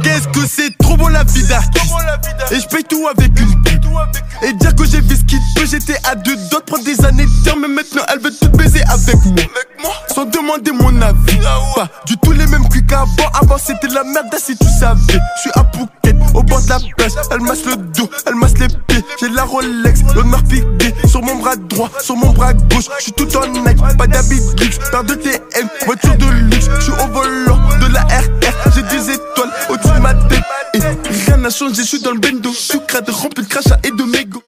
Qu'est-ce que c'est trop bon la vie d'artiste. Et je paye tout avec une pute. Et dire que j'ai fait ce qu'il peut, j'étais à deux doigts de prendre des années de terre. Mais maintenant elle veut tout baiser avec moi. Sans demander mon avis. Pas du tout les mêmes cuits qu'avant. Avant c'était la merde, si tu savais. Je suis à Phuket, au bord de la plage. Elle masse le dos, elle masse les pieds. J'ai la Rolex, l'honneur piqué. Sur mon bras droit, sur mon bras gauche. Je suis tout en Nike, pas d'habit de luxe. Paire de TM, voiture de luxe. Je suis au volant de la RR. J'ai des étoiles au-dessus de ma tête. Et rien n'a changé, je suis dans le bendo. Je suis crade, rempli de crachats et de mégots.